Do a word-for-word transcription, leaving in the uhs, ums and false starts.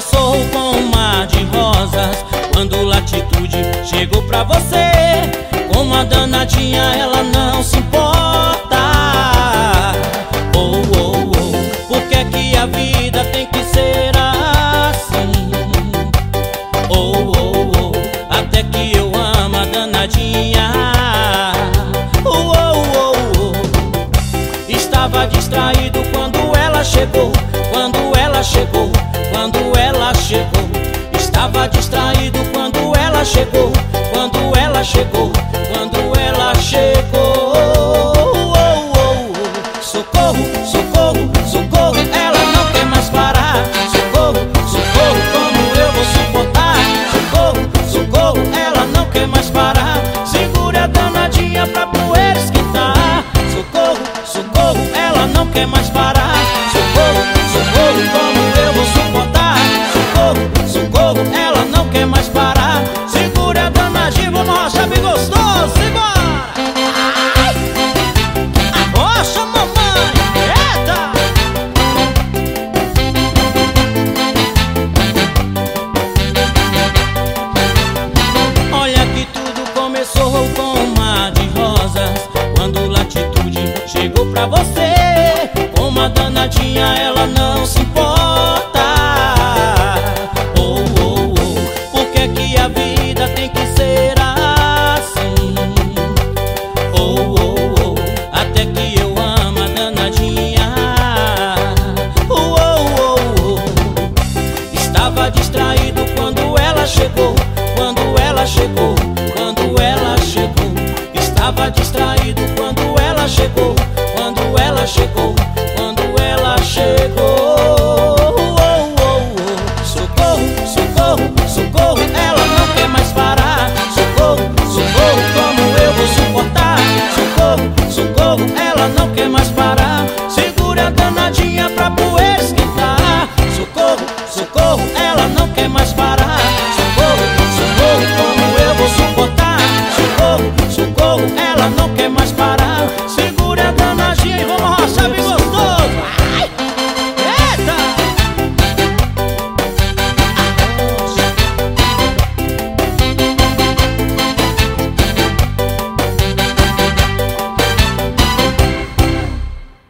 começou com um mar de rosas, quando Latitude chegou pra você. Com uma danadinha ela não se importa. Oh, oh, oh, por que que a vida tem que ser assim? Oh, oh, oh, até que eu amo a danadinha. Oh, oh, oh, oh, estava distraído quando ela chegou, quando ela chegou, quando ela chegou. Estava distraído quando ela chegou, quando ela chegou, quando ela chegou. Oh, oh, oh. Socorro, socorro, socorro, ela não quer mais parar. Socorro, socorro, como eu vou suportar? Socorro, socorro, ela não quer mais parar. Segure a danadinha pra poeira esquentar. Socorro, socorro, ela não quer mais parar. Socorro, socorro, como eu vou suportar? Socorro, socorro, ela não quer mais parar. Segure a danadinha, vamos rochar bem gostoso, simbora! Arrocha, mamãe, eita! Olha que tudo começou com um mar de rosas, quando Latitude chegou pra você. Com uma danadinha ela não se importa. Oh, oh, oh, por que que a vida tem que ser assim? Oh, oh, oh, até que eu amo a danadinha. Oh, oh, oh, oh, estava distraído quando ela chegou, quando ela chegou, quando ela chegou. Estava distraído quando ela chegou, quando ela chegou, quando ela chegou.